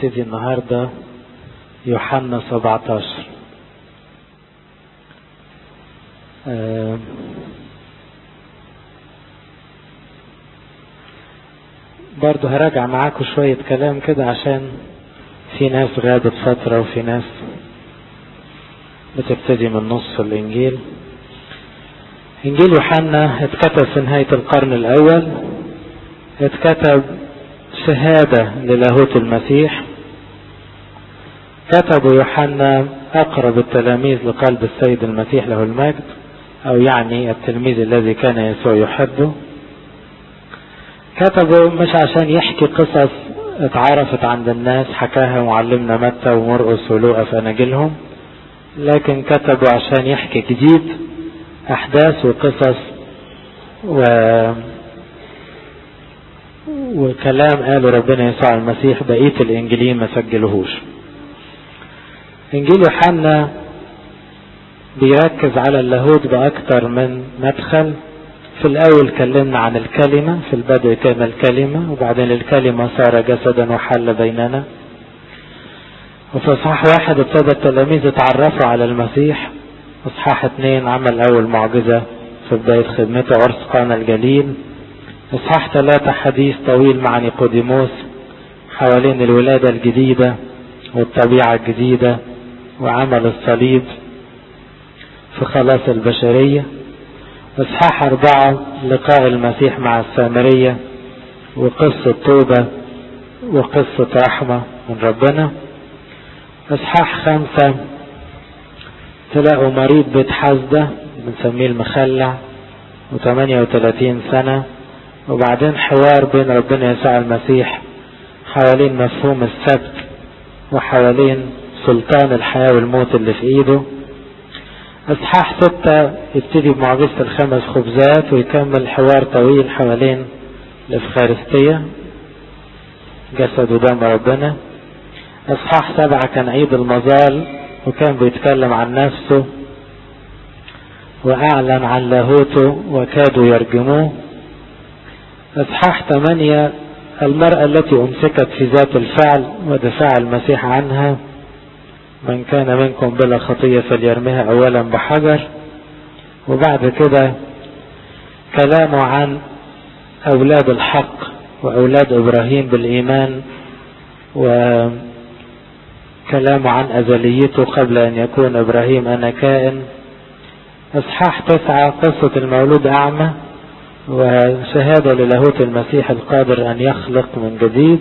هنبتدي النهاردة يوحنا 17. برضو هراجع معاكم شوية كلام كده عشان في ناس غابت فترة وفي ناس بتبتدي من نص الإنجيل. إنجيل يوحنا اتكتب في نهاية القرن الأول، اتكتب شهادة للاهوت المسيح. كتب يوحنا أقرب التلاميذ لقلب السيد المسيح له المجد، أو يعني التلميذ الذي كان يسوع يحبه. كتبه مش عشان يحكي قصص اتعرفت عند الناس حكاها معلمنا متى ومرقس ولوقا في أناجيلهم، لكن كتبه عشان يحكي جديد أحداث وقصص وكلام قاله ربنا يسوع المسيح بقية الإنجيلين ما سجلوهوش. إنجيل يوحنا بيركز على اللاهوت بأكتر من مدخل. في الأول كلمنا عن الكلمة، في البدء كان الكلمة، وبعدين الكلمة صار جسدا وحل بيننا. وفي إصحاح 1 ابتدى التلاميذ يتعرفوا على المسيح. إصحاح 2 عمل أول معجزة في بداية خدمته، عرس قانا الجليل. إصحاح 3 حديث طويل مع نيقوديموس حوالين الولادة الجديدة والطبيعة الجديدة وعمل الصليب في خلاص البشرية. إصحاح 4 لقاء المسيح مع السامرية وقصة توبة وقصة رحمة من ربنا. إصحاح 5 تلاقوا مريض بيت حسدة بنسميه المخلع و38 سنة، وبعدين حوار بين ربنا يسوع المسيح حوالين مفهوم السبت وحوالين سلطان الحياة والموت اللي في ايده. اصحاح 6 يبتدي بمعجزة ال5 خبزات ويكمل حوار طويل حوالين الافخارستية، جسد ودم ربنا. اصحاح 7 كان عيد المظال وكان بيتكلم عن نفسه واعلن عن لاهوته وكادوا يرجموه. اصحاح 8 المرأة التي امسكت في ذات الفعل ودفاع المسيح عنها، من كان منكم بلا خطية فليرميها اولا بحجر. وبعد كده كلامه عن اولاد الحق واولاد ابراهيم بالايمان، وكلامه عن ازليته قبل ان يكون ابراهيم انا كائن. اصحاح 9 قصة المولود اعمى وشهادة للاهوت المسيح القادر ان يخلق من جديد.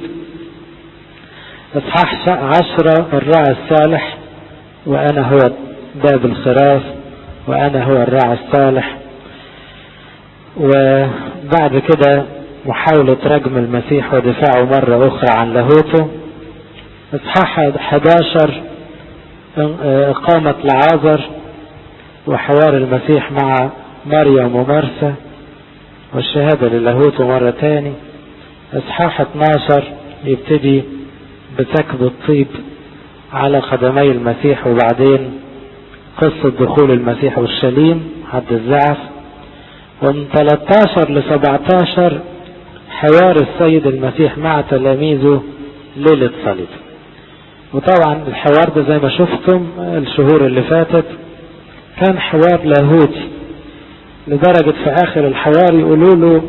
اصحاح 10 الراعي الصالح، وانا هو باب الخراف وانا هو الراعي الصالح. وبعد كده محاولة رجم المسيح ودفاعه مرة اخرى عن لاهوته. اصحاح 11 اقامة لعازر وحوار المسيح مع مريم ومرثا والشهادة للاهوته مرة تاني. اصحاح 12 يبتدي بسكب الطيب على قدمي المسيح، وبعدين قصة دخول المسيح والشليم حد الزعف. ومن 13 ل 17 حوار السيد المسيح مع تلاميذه ليلة صليب. وطبعا الحوار ده زي ما شفتم الشهور اللي فاتت كان حوار لاهوتي، لدرجة في آخر الحوار يقولوا له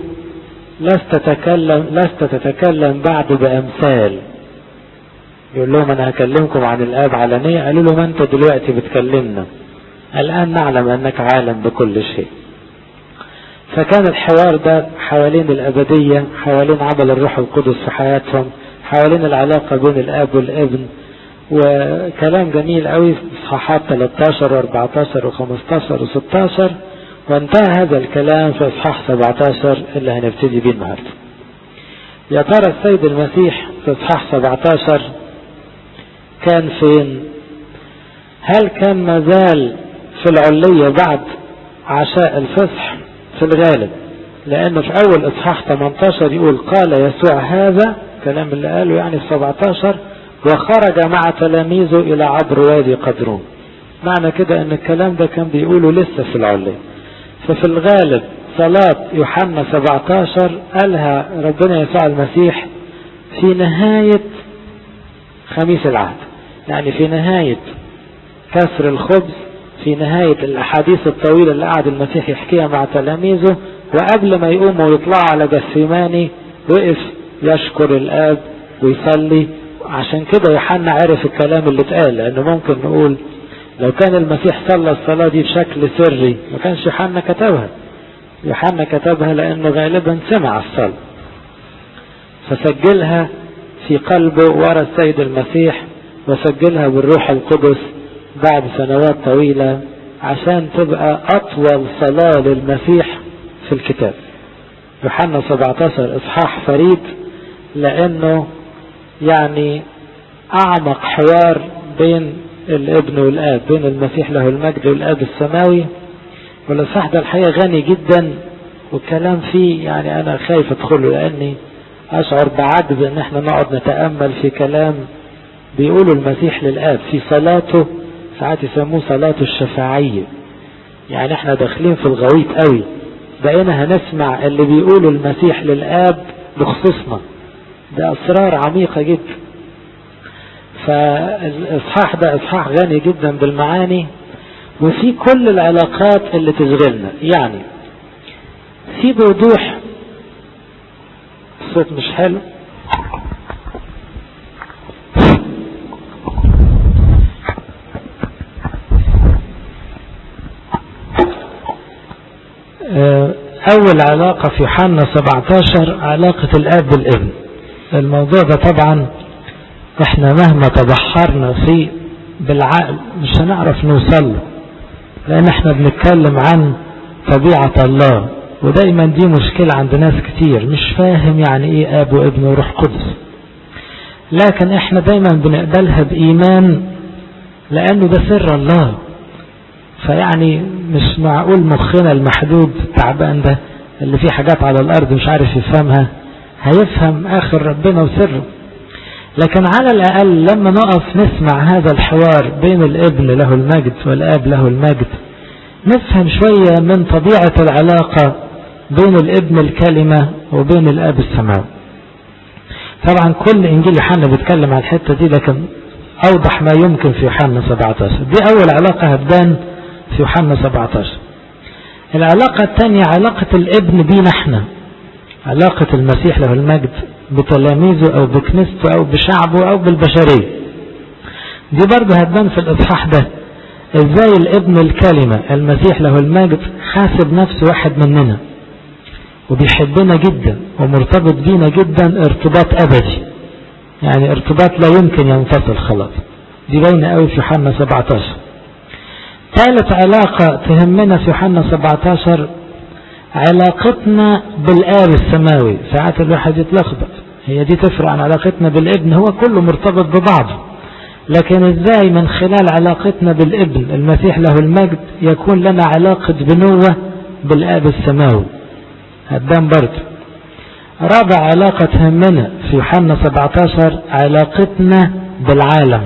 لست تتكلم بعد بأمثال. يقول لهم أنا هكلمكم عن الآب علانية. قالوا له ما أنت دلوقتي بتكلمنا، الآن نعلم أنك عالم بكل شيء. فكان الحوار ده حوالين الأبدية، حوالين عمل الروح القدس في حياتهم، حوالين العلاقة بين الآب والابن، وكلام جميل قوي في إصحاحات 13 و14 و15 و16. وانتهى هذا الكلام في إصحاح 17 اللي هنبتدي بيه النهارده. يا ترى السيد المسيح في إصحاح 17 كان فين؟ هل كان مازال في العلية بعد عشاء الفصح؟ في الغالب، لأنه في أول إصحاح 18 يقول قال يسوع هذا كلام اللي قاله يعني في 17 وخرج مع تلاميذه إلى عبر وادي قدرون. معنى كده أن الكلام ده كان بيقوله لسه في العلية. ففي الغالب صلاة يوحنا 17 قالها ربنا يسوع المسيح في نهاية خميس العهد، يعني في نهاية كسر الخبز، في نهاية الأحاديث الطويلة اللي قعد المسيح يحكيها مع تلاميذه، وقبل ما يقوموا ويطلعوا على جثيماني وقف يشكر الآب ويصلي. عشان كده يوحنا عرف الكلام اللي اتقال، لأنه ممكن نقول لو كان المسيح صلى الصلاة دي بشكل سري ما كانش يوحنا كتبها. يوحنا كتبها لأنه غالبا سمع الصلاة فسجلها في قلبه ورا السيد المسيح، وسجلها بالروح القدس بعد سنوات طويلة عشان تبقى أطول صلاة للمسيح في الكتاب. يوحنا 17 إصحاح فريد، لأنه يعني أعمق حوار بين الابن والآب، بين المسيح له المجد والآب السماوي. والإصحاح ده الحقيقة غني جدا، والكلام فيه يعني أنا خايف أدخله، لأني أشعر بعجز إن احنا نقعد نتأمل في كلام بيقوله المسيح للآب في صلاته. ساعات يسموه صلاته الشفاعية، يعني احنا داخلين في الغويط قوي، بقينا هنسمع اللي بيقوله المسيح للآب بخصوصنا. ده أسرار عميقة جدا. فالإصحاح ده إصحاح غني جدا بالمعاني، وفي كل العلاقات اللي تشغلنا. يعني في بوضوح، الصوت مش حلو، أول علاقة في يوحنا 17 علاقة الآب بالابن. الموضوع ده طبعا احنا مهما تبحرنا فيه بالعقل مش هنعرف نوصل، لأن احنا بنتكلم عن طبيعة الله، ودايما دي مشكلة عند ناس كتير، مش فاهم يعني ايه آب وابن وروح قدس. لكن احنا دايما بنقبلها بإيمان لأنه ده سر الله. فيعني مش معقول مخنا المحدود تعبان ده اللي فيه حاجات على الأرض مش عارف يفهمها هيفهم آخر ربنا وسره. لكن على الأقل لما نقف نسمع هذا الحوار بين الابن له المجد والآب له المجد، نفهم شوية من طبيعة العلاقة بين الابن الكلمة وبين الآب السماوي. طبعا كل إنجيل يوحنا بيتكلم عن الحتة دي، لكن أوضح ما يمكن في يوحنا 17. دي أول علاقة هتبان في يوحنا 17. العلاقة الثانية علاقة الابن بينا احنا، علاقة المسيح له المجد بتلاميذه أو بكنيسته أو بشعبه أو بالبشرية. دي برضه هتبان في الإصحاح ده، ازاي الابن الكلمة المسيح له المجد حاسب نفسه واحد مننا وبيحبنا جدا ومرتبط بينا جدا ارتباط أبدي، يعني ارتباط لا يمكن ينفصل خلاص. دي باينة قوي في يوحنا 17. ثالث علاقة تهمنا في يوحنا 17 علاقتنا بالآب السماوي. ساعات الواحد يتلخبط، هي دي تفرق عن علاقتنا بالابن، هو كله مرتبط ببعضه، لكن ازاي من خلال علاقتنا بالابن المسيح له المجد يكون لنا علاقة بنوة بالآب السماوي، هتبان برضه. رابع علاقة تهمنا في يوحنا 17 علاقتنا بالعالم،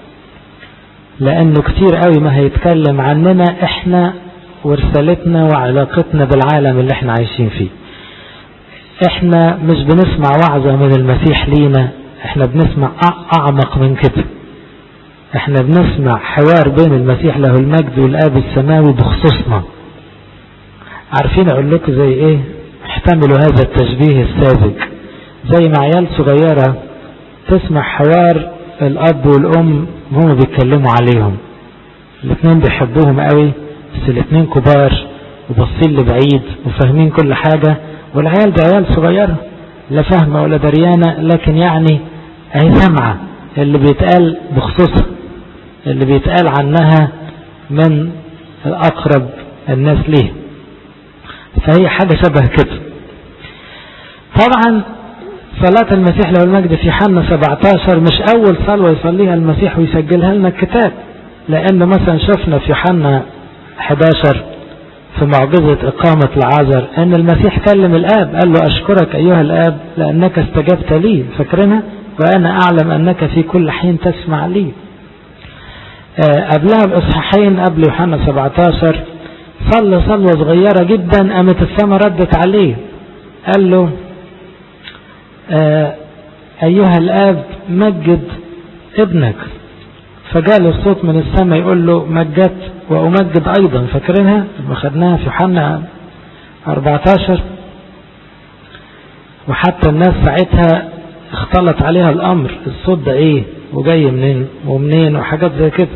لأنه كتير قوي ما هيتكلم عننا احنا ورسالتنا وعلاقتنا بالعالم اللي احنا عايشين فيه. احنا مش بنسمع وعظة من المسيح لينا، احنا بنسمع اعمق من كده. احنا بنسمع حوار بين المسيح له المجد والآب السماوي بخصوصنا. عارفين اقول لكم زي ايه؟ احتملوا هذا التشبيه الساذج، زي ما عيال صغيرة تسمع حوار الاب والام وهم بيتكلموا عليهم، الاثنين بيحبوهم قوي بس الاثنين كبار وبصين لبعيد وفاهمين كل حاجة، والعيال دي عيال صغيرة لا فاهمة ولا دريانة، لكن يعني اهي سمعة اللي بيتقال بخصوصها، اللي بيتقال عنها من اقرب الناس ليه. فهي حاجة شبه كده. طبعا صلاة المسيح له المجد في يوحنا 17 مش اول صلوة يصليها المسيح ويسجلها لنا الكتاب، لان مثلا شفنا في يوحنا 11 في معجزة اقامة العازر ان المسيح كلم الاب قال له اشكرك ايها الاب لانك استجبت لي، فاكرنا؟ وانا اعلم انك في كل حين تسمع لي. قبلها باصحاحين قبل يوحنا 17 صلى صلوة صغيرة جدا قامت السماء ردت عليه، قال له ايها الاب مجد ابنك. فجاء الصوت من السماء يقول له مجدت وأمجد أيضا. فاكرينها لما خدناها في يوحنا 14؟ وحتى الناس ساعتها اختلط عليها الأمر، الصوت ده ايه وجاي منين ومنين وحاجات زي كده.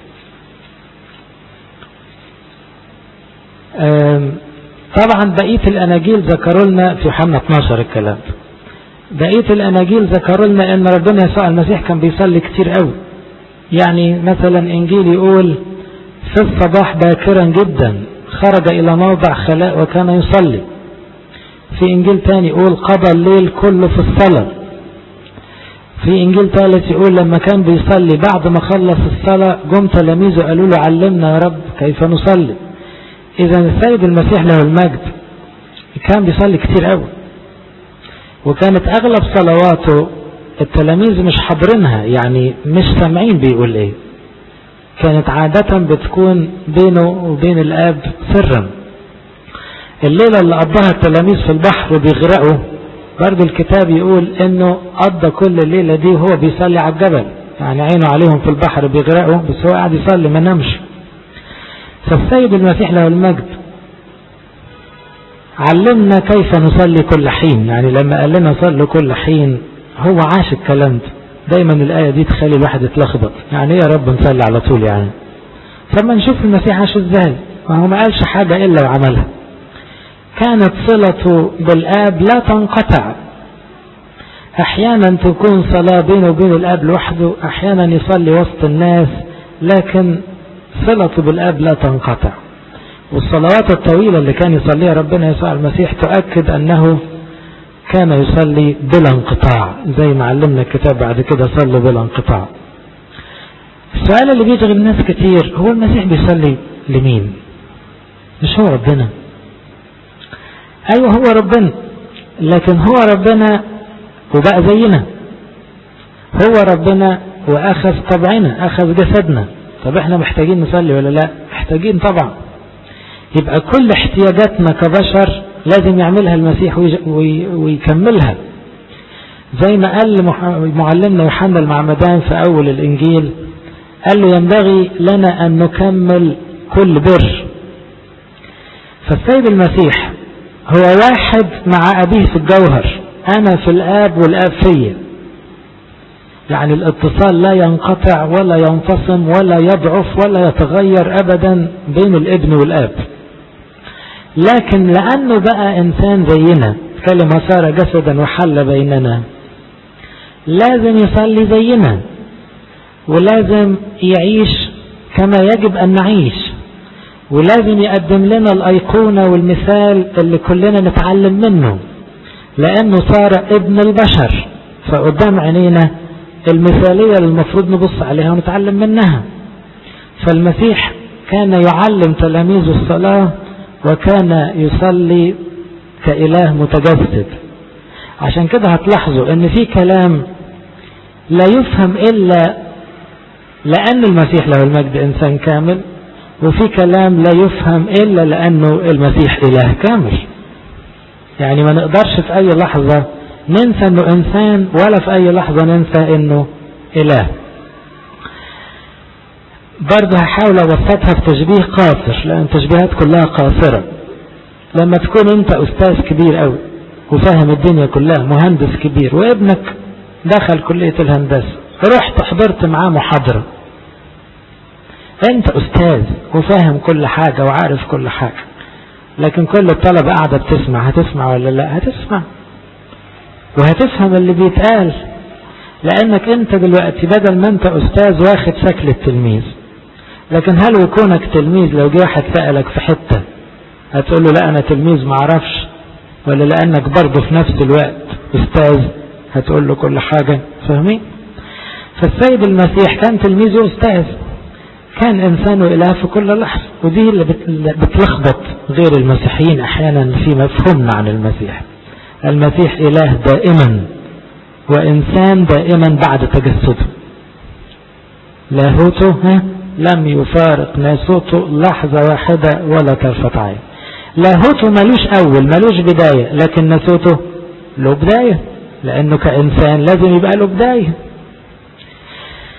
طبعا بقية الأناجيل ذكروا لنا في يوحنا 12 الكلام. بقية الأناجيل ذكروا لنا ان ربنا يسوع المسيح كان بيصلي كتير قوي. يعني مثلا إنجيل يقول في الصباح باكرا جدا خرج إلى موضع خلاء وكان يصلي. في إنجيل تاني يقول قضى الليل كله في الصلاة. في إنجيل ثالث يقول لما كان بيصلي بعد ما خلص الصلاة جم تلاميذه قالوا له علمنا يا رب كيف نصلي. إذا السيد المسيح له المجد كان بيصلي كتير قوي، وكانت أغلب صلواته التلاميذ مش حاضرينها، يعني مش سامعين بيقول ايه. كانت عادة بتكون بينه وبين الآب سرا. الليلة اللي قضاها التلاميذ في البحر وبيغرقوا برضو الكتاب يقول انه قضى كل الليلة دي وهو بيصلي على الجبل، يعني عينه عليهم في البحر بيغرقوا بس هو قاعد يصلي ما نامش. فالسيد المسيح له المجد علمنا كيف نصلي كل حين. يعني لما قال لنا صلوا كل حين هو عاش الكلام ده. دايما الآية دي تخلي الواحد يتلخبط، يعني ايه يا رب نصلي على طول يعني؟ فما نشوف المسيح عاش ازاي، وهو ما قالش حاجة الا وعملها. كانت صلته بالآب لا تنقطع. احيانا تكون صلاة بينه وبين الآب لوحده، احيانا يصلي وسط الناس، لكن صلته بالآب لا تنقطع. والصلوات الطويلة اللي كان يصليها ربنا يسوع المسيح تؤكد انه كان يصلي بلا انقطاع، زي ما علمنا الكتاب بعد كده صلوا بلا انقطاع. السؤال اللي بيشغل الناس كتير هو المسيح بيصلي لمين؟ مش هو ربنا؟ ايوه هو ربنا، لكن هو ربنا وبقى زينا. هو ربنا واخذ طبعنا، اخذ جسدنا. طب احنا محتاجين نصلي ولا لا؟ محتاجين طبعا. يبقى كل احتياجاتنا كبشر لازم يعملها المسيح ويكملها. زي ما قال معلمنا يوحنا المعمدان في أول الإنجيل، قال له ينبغي لنا أن نكمل كل بر. فالسيد المسيح هو واحد مع أبيه في الجوهر، أنا في الآب والآب فيا. يعني الاتصال لا ينقطع ولا ينفصم ولا يضعف ولا يتغير أبدا بين الابن والآب. لكن لأنه بقى إنسان زينا، كلمة صار جسدا وحل بيننا، لازم يصلي زينا، ولازم يعيش كما يجب أن نعيش، ولازم يقدم لنا الأيقونة والمثال اللي كلنا نتعلم منه، لأنه صار ابن البشر. فقدام عينينا المثالية اللي المفروض نبص عليها ونتعلم منها. فالمسيح كان يعلم تلاميذه الصلاة، وكان يصلي كإله متجسد. عشان كده هتلاحظوا ان في كلام لا يفهم إلا لأن المسيح له المجد إنسان كامل، وفي كلام لا يفهم إلا لأنه المسيح إله كامل. يعني ما نقدرش في أي لحظة ننسى أنه إنسان، ولا في أي لحظة ننسى أنه إله. برضه هحاول أبسطها في تشبيه قاصر، لأن التشبيهات كلها قاصرة. لما تكون أنت أستاذ كبير أوي وفاهم الدنيا كلها، مهندس كبير، وابنك دخل كلية الهندسة، رحت حضرت معاه محاضرة، أنت أستاذ وفاهم كل حاجة وعارف كل حاجة، لكن كل الطلبة قاعدة بتسمع، هتسمع ولا لا؟ هتسمع وهتفهم اللي بيتقال، لأنك أنت دلوقتي بدل ما أنت أستاذ واخد شكل التلميذ. لكن هل وكونك تلميذ لو جه واحد سألك في حتة هتقول له لا أنا تلميذ معرفش؟ ولا لأنك برضه في نفس الوقت أستاذ هتقول له كل حاجة؟ فاهمين؟ فالسيد المسيح كان تلميذ وأستاذ، كان إنسان وإله في كل لحظة. ودي اللي بتلخبط غير المسيحيين أحيانا في مفهومنا عن المسيح. المسيح إله دائما وإنسان دائما بعد تجسده. لاهوته لم يفارق ناسوته لحظة واحدة ولا طرفة عين. لاهوته ملوش أول ملوش بداية، لكن ناسوته له بداية، لأنه كإنسان لازم يبقى له بداية.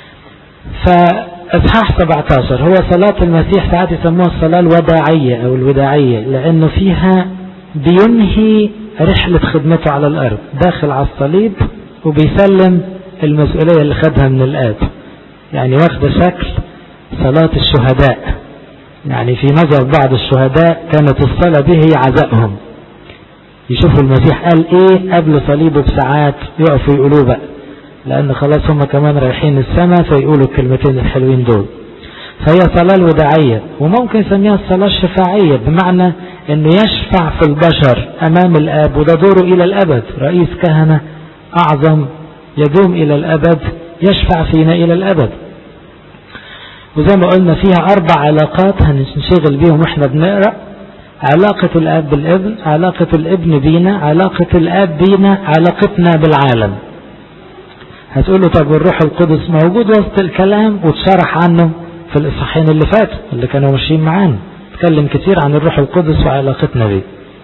فإصحاح 17 هو صلاة المسيح، ساعات يسموها الصلاة الوداعية أو الوداعية، لأنه فيها بينهي رحلة خدمته على الأرض، داخل على الصليب وبيسلم المسؤولية اللي خدها من الآب. يعني واخد شكل صلاة الشهداء، يعني في نظر بعض الشهداء كانت الصلاة به هي عزائهم. يشوفوا المسيح قال ايه قبل صليبه بساعات يقفوا يقولوه بقى، لأن خلاص هم كمان رايحين السماء فيقولوا الكلمتين الحلوين دول. فهي صلاة الوداعية، وممكن يسميها الصلاة الشفاعية، بمعنى انه يشفع في البشر امام الآب، وده دوره الى الابد، رئيس كهنة اعظم يدوم الى الابد يشفع فينا الى الابد. وزي ما قلنا فيها 4 علاقات هنشغل بيهم واحنا بنقرأ: علاقة الاب بالابن، علاقة الابن بينا، علاقة الاب بينا، علاقتنا بالعالم. هتقولوا طب والروح القدس موجود وسط الكلام وتشرح عنه في الإصحاحين اللي فاتوا اللي كانوا ماشيين معانا، تكلم كتير عن الروح القدس وعلاقتنا به.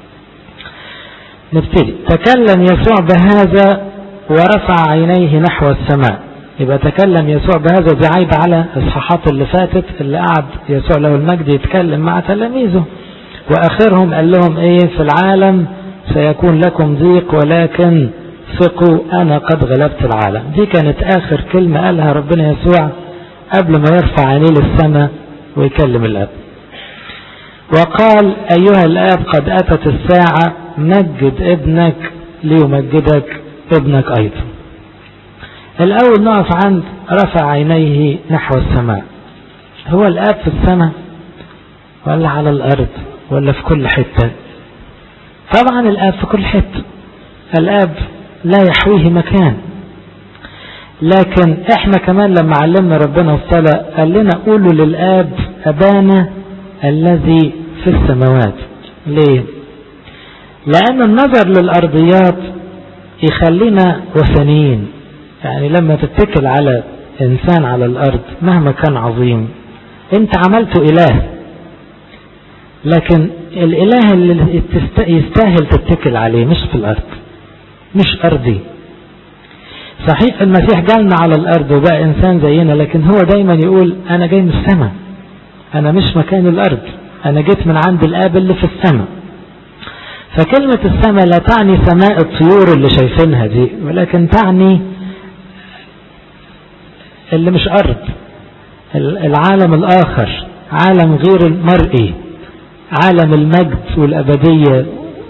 نبتدي. تكلم يسوع بهذا ورفع عينيه نحو السماء. يبقى تكلم يسوع بهذا دي عايدة على الإصحاحات اللي فاتت، اللي قعد يسوع له المجد يتكلم مع تلاميذه، وآخرهم قال لهم ايه: في العالم سيكون لكم ضيق ولكن ثقوا أنا قد غلبت العالم. دي كانت آخر كلمة قالها ربنا يسوع قبل ما يرفع عينيه للسماء ويكلم الآب. وقال: أيها الآب قد أتت الساعة، مجد ابنك ليمجدك ابنك أيضا. الأول نقف عند رفع عينيه نحو السماء. هو الآب في السماء ولا على الأرض ولا في كل حتة؟ طبعا الآب في كل حتة، الآب لا يحويه مكان. لكن احنا كمان لما علمنا ربنا الصلاة قال لنا قولوا للآب أبانا الذي في السماوات. ليه؟ لأن النظر للأرضيات يخلينا وثنيين. يعني لما تتكل على إنسان على الأرض مهما كان عظيم انت عملته إله، لكن الإله اللي يستاهل تتكل عليه مش في الأرض، مش أرضي. صحيح المسيح جالنا على الأرض وبقى إنسان زينا، لكن هو دايما يقول أنا جاي من السماء، أنا مش مكان الأرض، أنا جيت من عند الآب اللي في السماء. فكلمة السماء لا تعني سماء الطيور اللي شايفينها دي، ولكن تعني اللي مش أرض، العالم الآخر، عالم غير المرئي، عالم المجد والأبدية.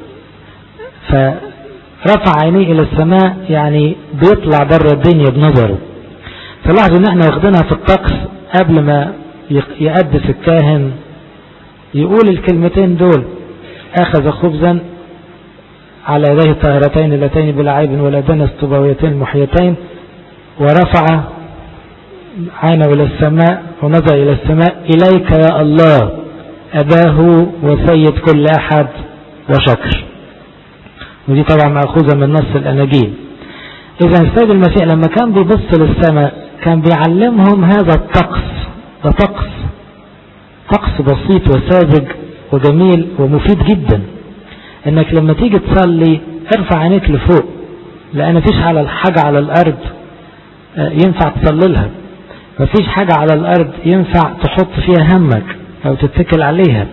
فرفع عينيه إلى السماء يعني بيطلع بره الدنيا بنظره. فلاحظوا ان احنا واخدينها في الطقس، قبل ما يقدس الكاهن يقول الكلمتين دول: أخذ خبزا على يديه الطاهرتين اللتين بلا عيب ولا دنس طوباويتين محيتين، ورفع عينه إلى السماء ونظر إلى السماء: إليك يا الله أباه وسيد كل أحد وشكر. ودي طبعا مأخوذة من نص الأناجيل. إذا السيد المسيح لما كان بيبص للسماء كان بيعلمهم هذا الطقس. ده طقس بسيط وساذج وجميل ومفيد جدا، انك لما تيجي تصلي ارفع عينيك لفوق، لان مفيش على حاجة على الارض ينفع تصلي لها، مفيش حاجة على الارض ينفع تحط فيها همك او تتكل عليها.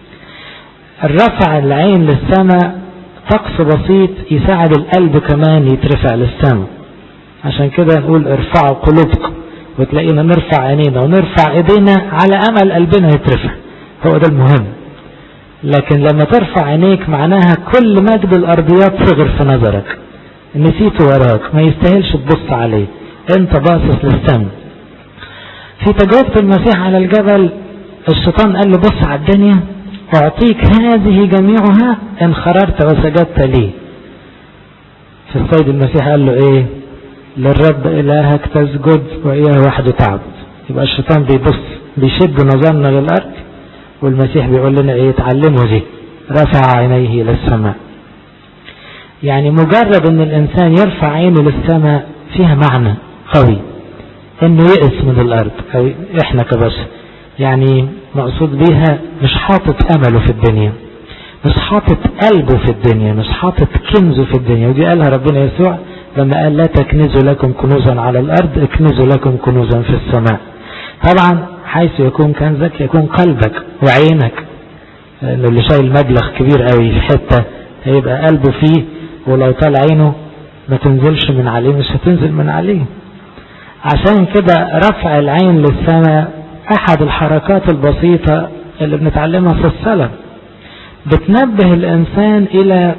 الرفع العين للسماء طقس بسيط يساعد القلب كمان يترفع للسماء. عشان كده نقول ارفعوا قلوبكم، وتلاقينا نرفع عينينا ونرفع ايدينا على امل قلبنا يترفع، هو ده المهم. لكن لما ترفع عينيك معناها كل مجد الارضيات صغر في نظرك، نسيته وراك، ما يستاهلش تبص عليه، انت باصص للسماء. في تجربة المسيح على الجبل الشيطان قال له: بص على الدنيا اعطيك هذه جميعها ان خررت وسجدت لي. فالسيد المسيح قال له ايه؟ للرب الهك تسجد واياه وحده تعبد. يبقى الشيطان بيبص بيشد نظرنا للارض، والمسيح بيقول لنا ايه؟ اتعلموا دي، رفع عينيه الى السماء. يعني مجرد ان الانسان يرفع عينه للسماء فيها معنى قوي، انه يئس من الارض، او احنا كبشر يعني مقصود بيها مش حاطط امله في الدنيا، مش حاطط قلبه في الدنيا، مش حاطط كنزه في الدنيا. ودي قالها ربنا يسوع لما قال: لا تكنزوا لكم كنوزا على الارض، اكنزوا لكم كنوزا في السماء. طبعا حيث يكون كنزك يكون قلبك وعينك، لأنه اللي شايل مبلغ كبير قوي في حتة هيبقى قلبه فيه، ولو طلع عينه ما تنزلش من عليه، مش هتنزل من عليه. عشان كده رفع العين للسماء أحد الحركات البسيطة اللي بنتعلمها في الصلاة، بتنبه الإنسان إلى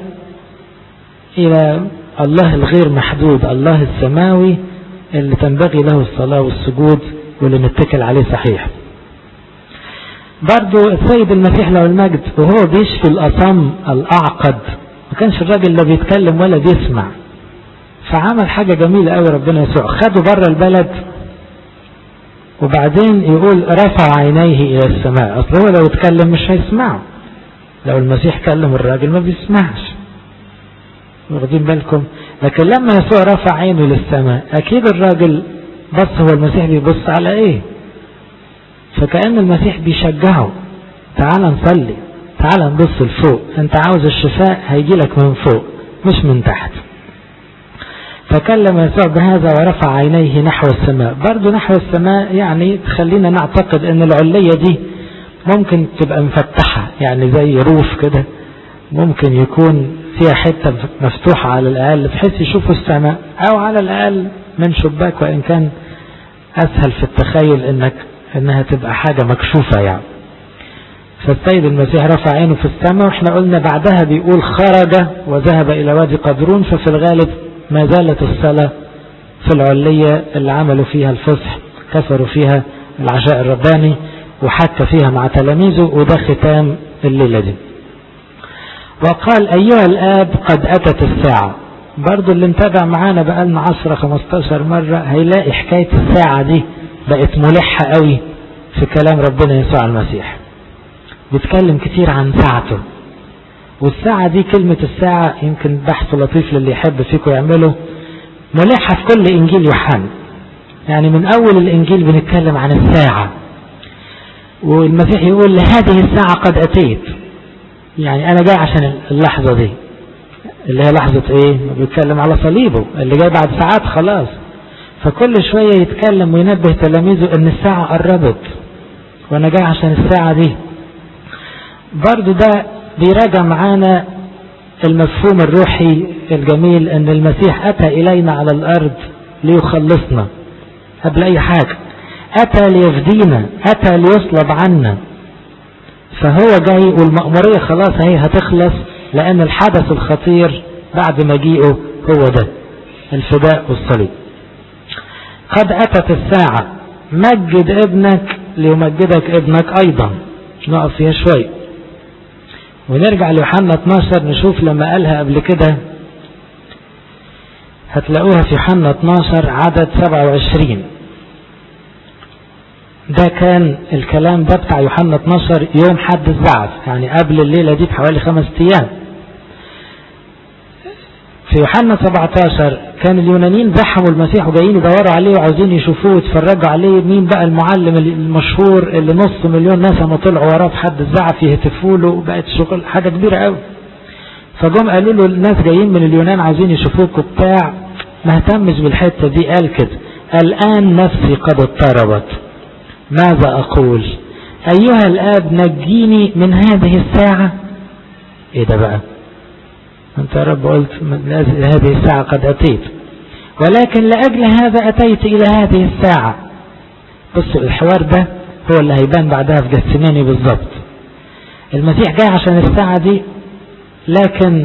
الله الغير محدود، الله السماوي اللي تنبغي له الصلاة والسجود واللي نتكل عليه صحيح. برضو السيد المسيح له المجد وهو بيشفي الأصم الأعقد، ما كانش الراجل لا بيتكلم ولا بيسمع، فعمل حاجة جميلة قوي ربنا يسوع، خده بره البلد وبعدين يقول رفع عينيه إلى السماء. أصل هو لو يتكلم مش هيسمعه، لو المسيح كلم الراجل ما بيسمعش، واخدين بالكم؟ لكن لما يسوع رفع عينه للسماء أكيد الراجل بص، هو المسيح بيبص على إيه؟ فكأن المسيح بيشجعه، تعال نصلي، تعال نبص لفوق، انت عاوز الشفاء هيجيلك من فوق مش من تحت. فكلم يسوع بهذا ورفع عينيه نحو السماء. برضو نحو السماء يعني تخلينا نعتقد ان العلية دي ممكن تبقى مفتحة، يعني زي روف كده، ممكن يكون فيها حتة مفتوحة على الأقل بحيث يشوفوا السماء، أو على الأقل من شباك، وإن كان أسهل في التخيل إنها تبقى حاجة مكشوفة يعني. فالسيد المسيح رفع عينه في السماء، وإحنا قلنا بعدها بيقول خرج وذهب إلى وادي قدرون. ففي الغالب ما زالت الصلاة في العلية اللي عملوا فيها الفصح، كسروا فيها العشاء الرباني وحكى فيها مع تلاميذه، وده ختام الليلة دي. وقال أيها الآب قد أتت الساعة. برضو اللي متابع معانا بقالنا 10-15 مرة هيلاقي حكاية الساعة دي بقت ملحة قوي في كلام ربنا يسوع المسيح، بيتكلم كتير عن ساعته. والساعة دي كلمة الساعة يمكن بحث لطيف للي يحب فيكم يعمله، ملحة في كل إنجيل يوحنا، يعني من أول الإنجيل بنتكلم عن الساعة، والمسيح يقول لهذه الساعة قد أتيت، يعني أنا جاي عشان اللحظة دي اللي هي لحظة إيه؟ بيتكلم على صليبه اللي جاي بعد ساعات خلاص. فكل شوية يتكلم وينبه تلاميذه إن الساعة قربت وأنا جاي عشان الساعة دي. برضو ده بيراجع معانا المفهوم الروحي الجميل ان المسيح اتى الينا على الارض ليخلصنا قبل اي حاجة، اتى ليفدينا، اتى ليصلب عنا. فهو جاي والمأمورية خلاص هي هتخلص، لان الحدث الخطير بعد مجيئه هو ده الفداء والصليب. قد اتت الساعة، مجد ابنك ليمجدك ابنك ايضا. نقف فيها شوي ونرجع ليوحنا 12 نشوف لما قالها قبل كده، هتلاقوها في يوحنا 12 عدد 27. ده كان الكلام ده بتاع يوحنا 12 يوم حد الزعف، يعني قبل الليلة دي بحوالي 5 أيام. في يوحنا 17 كان اليونانيين زحموا المسيح وجايين يدوروا عليه وعاوزين يشوفوه ويتفرجوا عليه، مين بقى المعلم المشهور اللي 500,000 ناس ما طلعوا وراه في حد الزعف يهتفوا له، بقت شغل حاجة كبيرة قوي. فجم قالوا له الناس جايين من اليونان عاوزين يشوفوك وبتاع، ما اهتمش بالحتة دي، قال كده الآن نفسي قد اضطربت، ماذا أقول؟ أيها الآب نجيني من هذه الساعة. ايه ده بقى؟ أنت يا رب قلت هذه الساعة قد أتيت، ولكن لأجل هذا أتيت إلى هذه الساعة. بصوا الحوار ده هو اللي هيبان بعدها في جثماني بالضبط. المسيح جاي عشان الساعة دي، لكن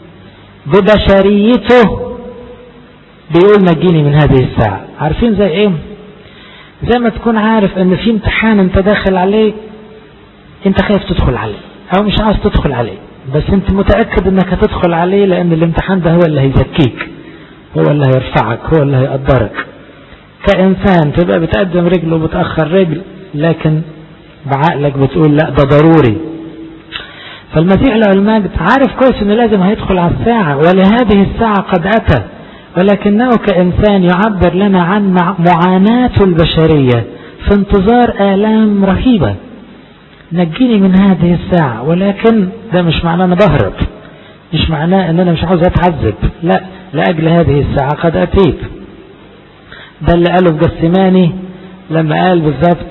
ببشريته بيقول نجيني من هذه الساعة. عارفين زي ايه؟ زي ما تكون عارف ان في امتحان انت داخل عليه، انت خايف تدخل عليه او مش عاوز تدخل عليه، بس انت متأكد انك هتدخل عليه لان الامتحان ده هو اللي هيزكيك، هو اللي هيرفعك، هو اللي هيقدرك. كإنسان تبقى بتقدم رجل وبتأخر رجل، لكن بعقلك بتقول لا ده ضروري. فالمسيح له المجد عارف كويس انه لازم هيدخل على الساعة، ولهذه الساعة قد أتى، ولكنه كإنسان يعبر لنا عن معاناة البشرية في انتظار آلام رهيبة. نجيني من هذه الساعة، ولكن ده مش معناه أنا بهرب، مش معناه أن أنا مش عاوز أتعذب، لا، لأجل هذه الساعة قد أتيت. ده اللي قاله في جثماني لما قال بالضبط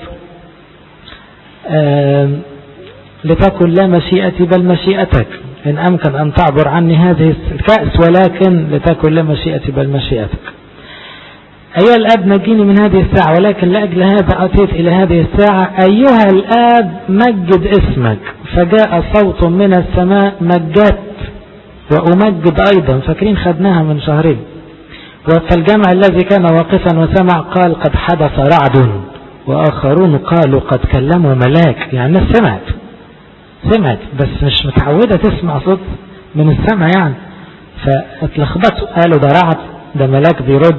لتكن لا مشيئتي بل مشيئتك، إن أمكن أن تعبر عني هذه الكأس ولكن لتكن لا مشيئتي بل مشيئتك. أيها الآب نجيني من هذه الساعة، ولكن لأجل هذا أتيت إلى هذه الساعة. أيها الآب مجد اسمك. فجاء صوت من السماء مجدت وأمجد أيضا. فاكرين خدناها من شهرين. فالجمع الذي كان واقفا وسمع قال قد حدث رعد، وآخرون قالوا قد كلموا ملاك. يعني الناس سمعت بس مش متعودة تسمع صوت من السماء يعني، فاتلخبطوا قالوا ده رعد، ده ملاك بيرد.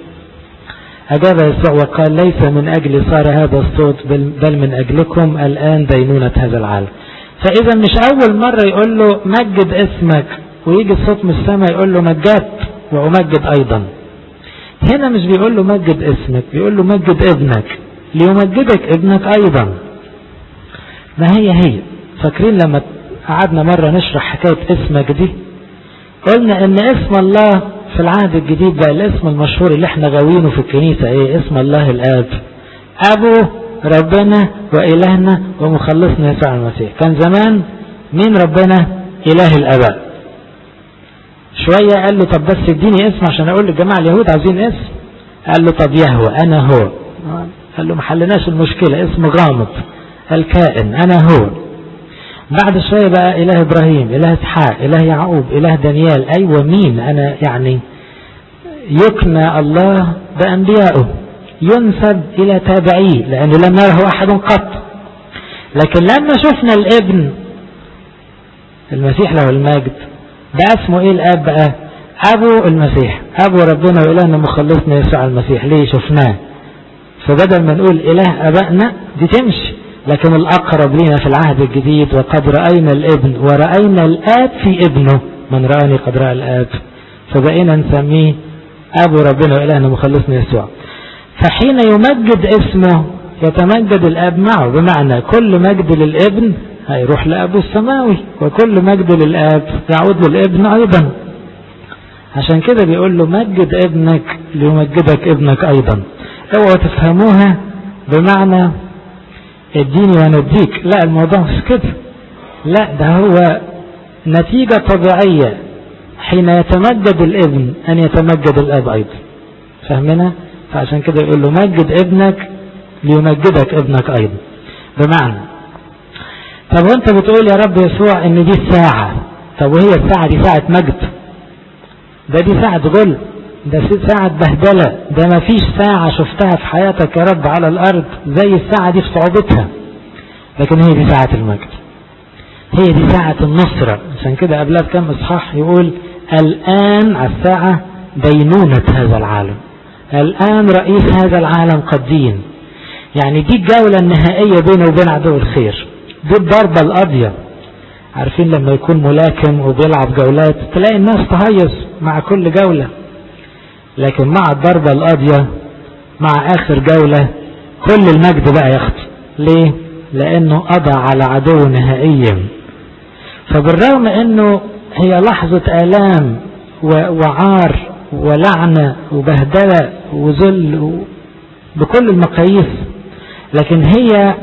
أجاب يسوع وقال ليس من أجل صار هذا الصوت بل من أجلكم الآن دينونة هذا العالم. فإذا مش أول مرة يقول له مجد اسمك ويجي الصوت من السماء يقول له مجدت وأمجد أيضا. هنا مش بيقول له مجد اسمك، بيقول له مجد ابنك ليمجدك ابنك أيضا. ما هي فاكرين لما قعدنا مرة نشرح حكاية اسمك دي، قلنا ان اسم الله في العهد الجديد بقى الاسم المشهور اللي احنا غاوينه في الكنيسة ايه؟ اسم الله الآب، أبو ربنا وإلهنا ومخلصنا يسوع المسيح. كان زمان مين ربنا؟ إله الآباء. شوية قال له طب بس اديني اسم عشان اقول للجماعة اليهود عاوزين اسم. قال له طب يهوه أنا هو. قال له محلناش المشكلة، اسم غامض، الكائن أنا هو. بعد شوية بقى إله إبراهيم، إله إسحاق، إله يعقوب، إله دانيال. أيوة مين أنا؟ يعني يكنى الله بأنبيائه، ينسب إلى تابعيه لأنه لم يره أحد قط. لكن لما شفنا الابن المسيح له المجد بقى اسمه إيه الآب بقى؟ أبو المسيح، أبو ربنا وإلهنا مخلصنا يسوع المسيح. ليه؟ شفناه. فبدل ما نقول إله أبائنا دي تمشي، لكن الأقرب لنا في العهد الجديد وقد رأينا الابن ورأينا الآب في ابنه، من رآني قد رأى الآب. فبقينا نسميه أبو ربنا وإلهنا مخلصنا يسوع. فحين يمجد اسمه يتمجد الآب معه، بمعنى كل مجد للابن هيروح لأبو السماوي، وكل مجد للآب يعود للابن أيضا. عشان كده بيقول له مجد ابنك ليمجدك ابنك أيضا. اوعوا تفهموها بمعنى اديني ونديك، لا الموضوع مش كده، لا ده هو نتيجة طبيعية حين يتمجد الابن أن يتمجد الأب أيضا. فهمنا؟ فعشان كده يقول له مجد ابنك ليمجدك ابنك أيضا. بمعنى طب وانت بتقول يا رب يسوع ان دي الساعة، طب وهي الساعة دي ساعة مجد؟ دي ساعة غل، ده ساعة بهدلة، ده ما فيش ساعة شفتها في حياتك يا رب على الأرض زي الساعة دي في صعوبتها. لكن هي دي ساعة المجد، هي دي ساعة النصرة. عشان كده قبلها بكم إصحاح يقول الآن على الساعة دينونة هذا العالم، الآن رئيس هذا العالم قد دين. يعني دي الجولة النهائية بينه وبين عدو الخير، دي الضربة القاضية. عارفين لما يكون ملاكم وبيلعب جولات تلاقي الناس تهيص مع كل جولة، لكن مع الضربة القاضية مع آخر جولة كل المجد بقى يخطئ. ليه؟ لأنه قضى على عدو نهائيا. فبالرغم أنه هي لحظة آلام وعار ولعنة وبهدلة وذل بكل المقاييس، لكن هي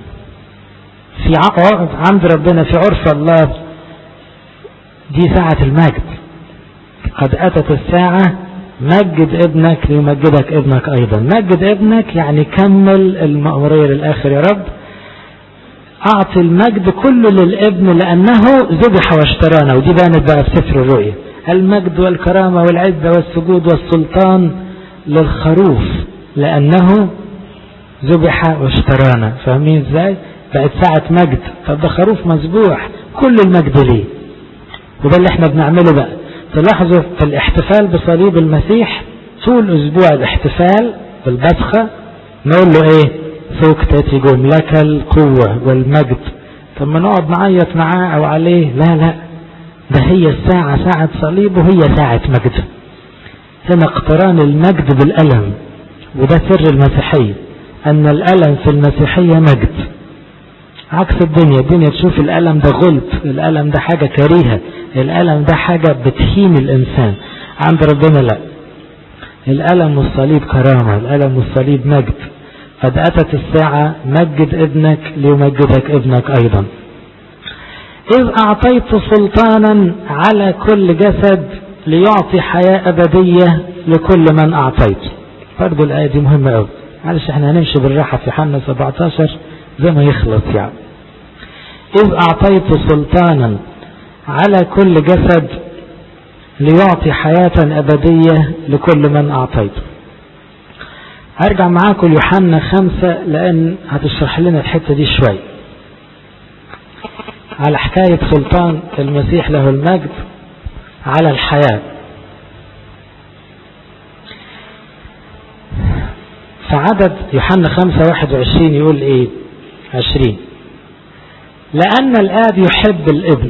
في عند ربنا في عرف الله دي ساعة المجد. قد أتت الساعة مجد ابنك ليمجدك ابنك أيضا. مجد ابنك يعني كمل المأمورية للآخر يا رب، أعطي المجد كله للابن لأنه ذبح واشترانا. ودي بانت بقى في سفر الرؤيا، المجد والكرامة والعزة والسجود والسلطان للخروف لأنه ذبح واشترانا. فاهمين ازاي؟ بقت ساعة مجد. طب ده خروف مذبوح، كل المجد ليه. وده اللي احنا بنعمله بقى. تلاحظوا في الاحتفال بصليب المسيح طول اسبوع الاحتفال بالبسخة نقول له ايه؟ سوك تاتيكم لك القوة والمجد. طب ما نقعد نعيط معاه او عليه؟ لا، ده هي الساعة ساعة صليبه، هي ساعة مجد. هنا اقتران المجد بالألم، وده سر المسيحية، ان الألم في المسيحية مجد. عكس الدنيا تشوف الألم ده غلب، الألم ده حاجة كريهة، الألم ده حاجة بتهين الإنسان. عند ربنا لا، الألم والصليب كرامة، الألم والصليب مجد. قد أتت الساعة مجد ابنك ليمجدك ابنك أيضا. إذ أعطيت سلطانا على كل جسد ليعطي حياة أبدية لكل من أعطيت. برضو الآية دي مهمة أوي، معلش احنا هنمشي بالراحة في يوحنا 17 زي ما يخلص يعني. إذ أعطيت سلطانا على كل جسد ليعطي حياة أبدية لكل من أعطيت. هرجع معاكم يوحنا 5 لأن هتشرح لنا الحتة دي شوي على حكاية سلطان المسيح له المجد على الحياة. فعدد يوحنا 5:21 يقول ايه 20: لأن الآب يحب الابن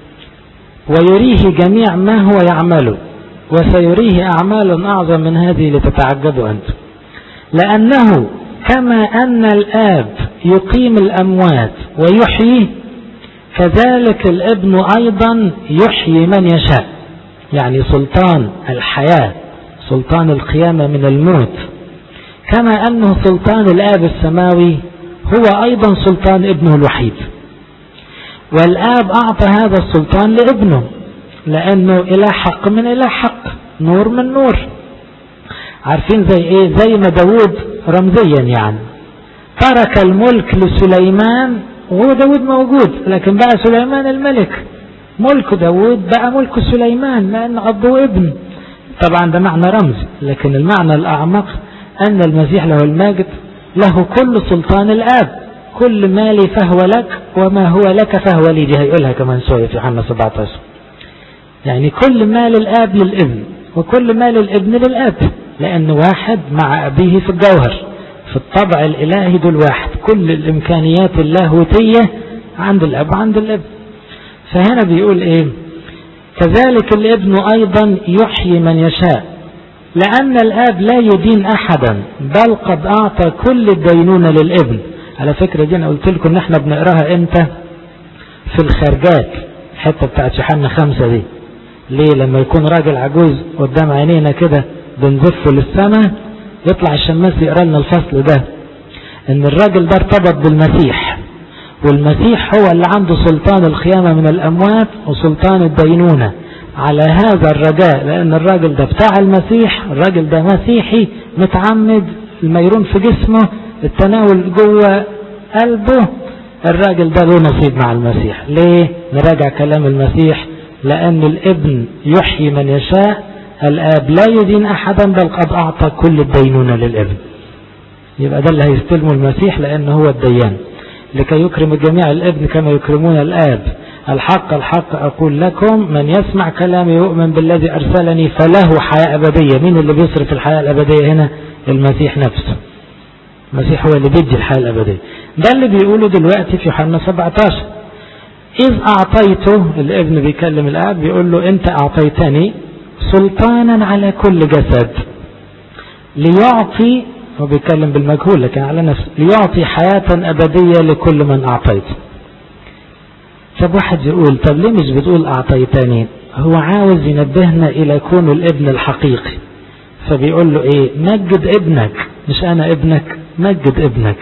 ويريه جميع ما هو يعمله وسيريه أعمال أعظم من هذه لتتعجبوا أنتم، لأنه كما أن الآب يقيم الأموات ويحيي كذلك الابن أيضا يحيي من يشاء. يعني سلطان الحياة، سلطان القيامة من الموت، كما أنه سلطان الآب السماوي هو أيضا سلطان ابنه الوحيد. والآب أعطى هذا السلطان لابنه لأنه إله حق من إله حق، نور من نور. عارفين زي إيه؟ زي ما داود رمزيا يعني ترك الملك لسليمان وهو داود موجود، لكن بقى سليمان الملك، ملك داود بقى ملك سليمان لأن أب وابن. طبعا ده معنى رمز، لكن المعنى الأعمق أن المسيح له المجد له كل سلطان الآب. كل ما لي فهو لك وما هو لك فهو لي، دي هيقولها كمان شوية في يوحنا 17. يعني كل ما للآب للابن وكل ما للابن للآب، لأن واحد مع أبيه في الجوهر، في الطبع الإلهي دول واحد. كل الإمكانيات اللاهوتية عند الأب وعند الابن. فهنا بيقول إيه؟ كذلك الابن أيضا يحيي من يشاء، لأن الآب لا يدين أحدا بل قد أعطى كل الدينونة للابن. على فكرة دي أنا قلت لكم إن احنا بنقراها إمتى؟ في الخارجات، الحتة بتاعت يوحنا 5 دي. ليه؟ لما يكون راجل عجوز قدام عينينا كده بنزفه للسماء، يطلع الشماس يقرأ لنا الفصل ده، إن الراجل ده ارتبط بالمسيح، والمسيح هو اللي عنده سلطان القيامة من الأموات وسلطان الدينونة. على هذا الرجاء، لأن الراجل ده بتاع المسيح، الراجل ده مسيحي متعمد، الميرون في جسمه، التناول جوه قلبه، الراجل ده له نصيب مع المسيح. ليه؟ نراجع كلام المسيح: لأن الابن يحيي من يشاء، الآب لا يدين أحدا بل قد أعطى كل الدينونة للابن. يبقى ده اللي هيستلمه المسيح لأنه هو الديان، لكي يكرم الجميع الابن كما يكرمون الآب. الحق الحق أقول لكم، من يسمع كلامي يؤمن بالذي أرسلني فله حياة أبدية. مين اللي بيصرف الحياة الأبدية هنا؟ المسيح نفسه. المسيح هو اللي بيدي الحياة الأبدية. ده اللي بيقوله دلوقتي في يوحنا 17: إذ أعطيته، الابن بيكلم الآب بيقول له أنت أعطيتني سلطانا على كل جسد ليعطي، هو بيتكلم بالمجهول لكن على نفسه، ليعطي حياة أبدية لكل من أعطيته. طب واحد يقول طب ليه مش بتقول أعطيتني؟ هو عاوز ينبهنا إلى كون الابن الحقيقي، فبيقول له إيه؟ مجد ابنك، مش أنا ابنك، مجد ابنك،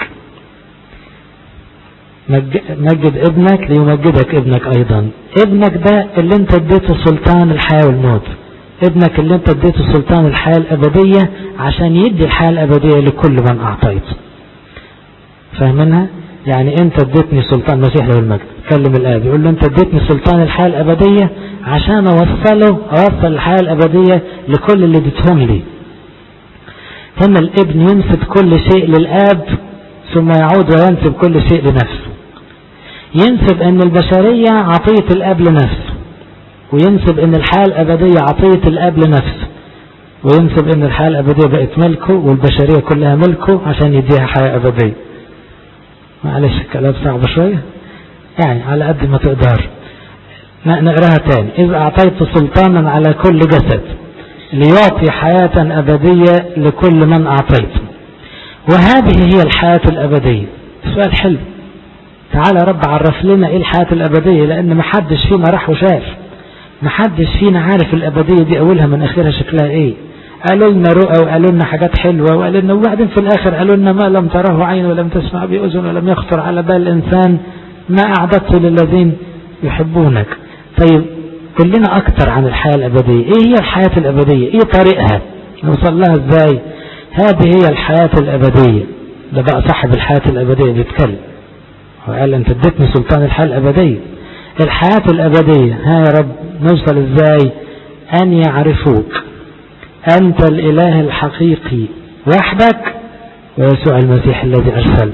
مجد ابنك ليمجدك ابنك أيضا. ابنك ده اللي انت اديته سلطان الحياة والموت، ابنك اللي انت اديته سلطان الحياة الأبدية عشان يدي الحياة الأبدية لكل من أعطيته. فاهمينها؟ يعني انت اديتني سلطان، مسيح له المجد كلم الآب يقول له انت اديتني سلطان الحياة الأبدية عشان اوصل الحياة الأبدية لكل اللي اديتهم لي. هنا الابن ينسب كل شيء للآب ثم يعود وينسب كل شيء لنفسه. ينسب ان البشرية عطية الآب لنفسه، وينسب ان الحياة الأبدية عطية الآب لنفسه، وينسب ان الحياة الأبدية بقت ملكه والبشرية كلها ملكه عشان يديها حياة أبدية. معلش الكلام صعب شوية يعني، على قد ما تقدر نقراها تاني. إذ أعطيت سلطانا على كل جسد ليعطي حياة أبدية لكل من أعطيت. وهذه هي الحياة الأبدية. سؤال حلو، تعالى رب عرف لنا إيه الحياة الأبدية، لأن محدش فينا راح وشاف، محدش فينا عارف الأبدية دي أولها من آخرها شكلها إيه. قالوا لنا رؤى وقالوا لنا حاجات حلوة وقالوا لنا، وبعدين في الآخر قالوا لنا ما لم تراه عين ولم تسمع بأذن ولم يخطر على بال الإنسان ما أعددته للذين يحبونك. طيب قل لنا أكتر عن الحياة الأبدية. إيه هي الحياة الأبدية؟ إيه طريقها؟ نوصل لها إزاي؟ هذه هي الحياة الأبدية. ده بقى صاحب الحياة الأبدية بيتكلم وقال أنت اديتني سلطان الحياة الأبدية. الحياة الأبدية ها يا رب نوصل إزاي؟ أن يعرفوك أنت الإله الحقيقي وحدك ويسوع المسيح الذي أرسلت.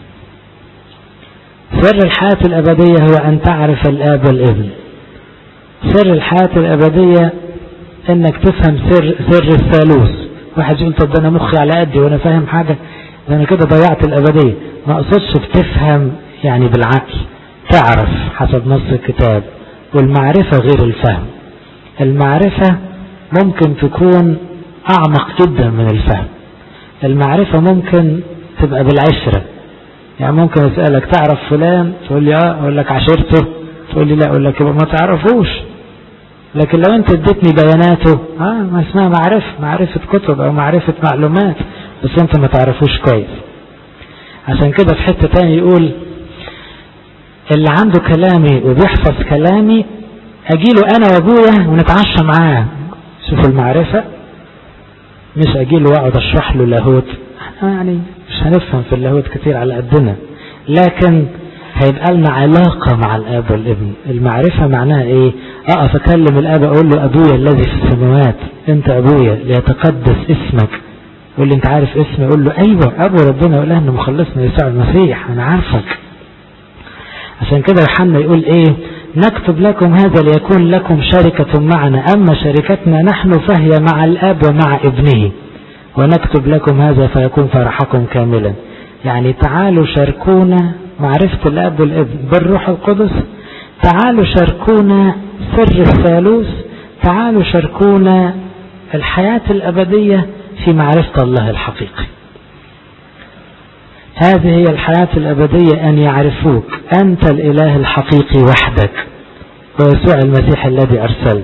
سر الحياة الأبدية هو أن تعرف الآب والابن. سر الحياة الأبدية أنك تفهم سر الثالوث. واحد يقول طب أنا مخي على قدي وأنا فاهم حاجة، ده أنا كده ضيعت الأبدية. ما أقصدش بتفهم يعني بالعقل، تعرف حسب نص الكتاب. والمعرفة غير الفهم. المعرفة ممكن تكون أعمق جدا من الفهم. المعرفة ممكن تبقى بالعشرة، يعني ممكن أسألك تعرف فلان تقول لي أقول لك عشرته، تقول لي لا أقول لك ما تعرفوش. لكن لو أنت اديتني بياناته ما اسمها معرفة كتب أو معرفة معلومات، بس أنت ما تعرفوش كويس. عشان كده في حتة تاني يقول اللي عنده كلامي وبيحفظ كلامي أجيله أنا وأبويا ونتعشى معاه. شوف المعرفة، مش أجيله وأقعد أشرح له لاهوت، يعني مش هنفهم في اللاهوت كتير على قدنا، لكن هيبقى لنا علاقة مع الآب والابن. المعرفة معناها إيه؟ أقف أكلم الآب أقول له أبويا الذي في السماوات، أنت أبويا ليتقدس اسمك. يقول لي أنت عارف اسمي؟ أقول له أيوة أبو ربنا يقول أنه مخلصنا يسوع المسيح، أنا عارفك. عشان كده يوحنا يقول إيه؟ نكتب لكم هذا ليكون لكم شركة معنا، أما شركتنا نحن فهي مع الآب ومع ابنه، ونكتب لكم هذا فيكون فرحكم كاملا. يعني تعالوا شاركونا معرفة الآب والابن بالروح القدس، تعالوا شاركونا سر الثالوث، تعالوا شاركونا الحياة الأبدية في معرفة الله الحقيقي. هذه هي الحياة الأبدية، أن يعرفوك أنت الإله الحقيقي وحدك ويسوع المسيح الذي أرسلت.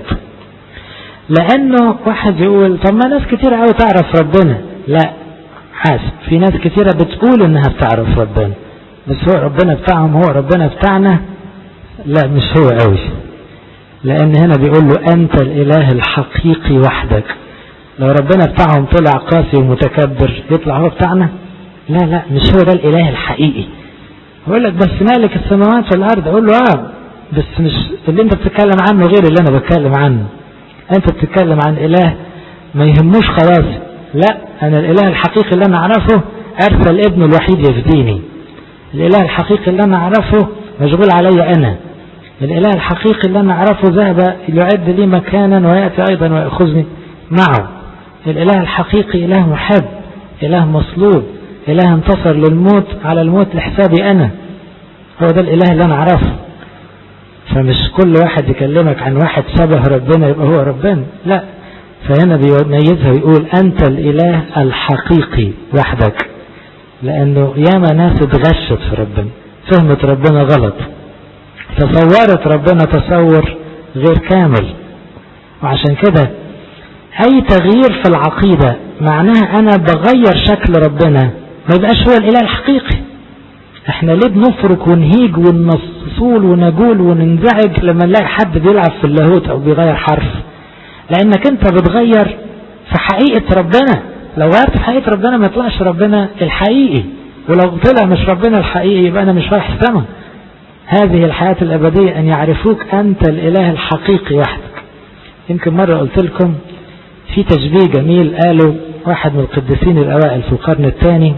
لأنه واحد يقول طب ما ناس كتير قوي تعرف ربنا. لا حاسب، في ناس كتيرة بتقول إنها بتعرف ربنا، بس هو ربنا بتاعهم هو ربنا بتاعنا؟ لا مش هو قوي. لأن هنا بيقول له أنت الإله الحقيقي وحدك. لو ربنا بتاعهم طلع قاسي ومتكبر يطلع هو بتاعنا؟ لا مش هو ده الإله الحقيقي. يقول لك بس مالك السماوات والأرض، أقول له بس مش اللي انت بتتكلم عنه غير اللي انا بتكلم عنه. انت بتتكلم عن إله ما يهموش خلاص. لا، انا الإله الحقيقي اللي انا اعرفه ارسل ابنه الوحيد يفديني. الإله الحقيقي اللي انا اعرفه مشغول علي انا. الإله الحقيقي اللي انا اعرفه ذهب يعد لي مكانا ويأتي ايضا ويأخذني معه. الإله الحقيقي إله محب، إله مصلوب، إله انتصر للموت على الموت لحسابي انا. هو ده الإله اللي انا اعرفه. فمش كل واحد يكلمك عن واحد شبه ربنا يبقى هو ربنا، لا. فهنا بيميزها ويقول أنت الإله الحقيقي وحدك. لأنه ياما ناس اتغشت في ربنا، فهمت ربنا غلط، تصورت ربنا تصور غير كامل. وعشان كده أي تغيير في العقيدة معناها أنا بغير شكل ربنا، ما يبقاش هو الإله الحقيقي. احنا ليه بنفرك ونهيج ونصول ونجول وننزعج لما نلاقي حد بيلعب في اللاهوت او بيغير حرف؟ لانك انت بتغير في حقيقة ربنا. لو غيرت في حقيقة ربنا ما يطلعش ربنا الحقيقي، ولو طلع مش ربنا الحقيقي يبقى انا مش رايح السما. هذه الحياة الابدية، ان يعرفوك انت الاله الحقيقي وحدك. يمكن مرة قلت لكم في تشبيه جميل قاله واحد من القديسين الاوائل في القرن الثاني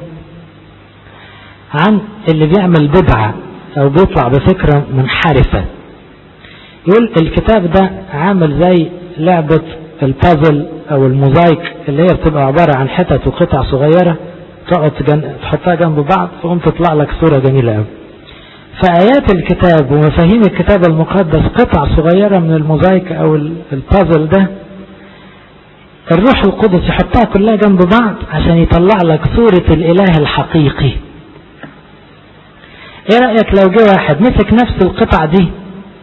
عن اللي بيعمل بدعة او بيطلع بفكرة منحرفة. يقول الكتاب ده عامل زي لعبة البازل او الموزايك، اللي هي بتبقى عبارة عن حتت وقطع صغيرة تقعد تحطها جنب بعض تقوم تطلع لك صورة جميلة قوي. فآيات الكتاب ومفاهيم الكتاب المقدس قطع صغيرة من الموزايك او البازل ده، الروح القدس يحطها كلها جنب بعض عشان يطلع لك صورة الإله الحقيقي. ايه رأيك لو جه واحد مسك نفس القطع دي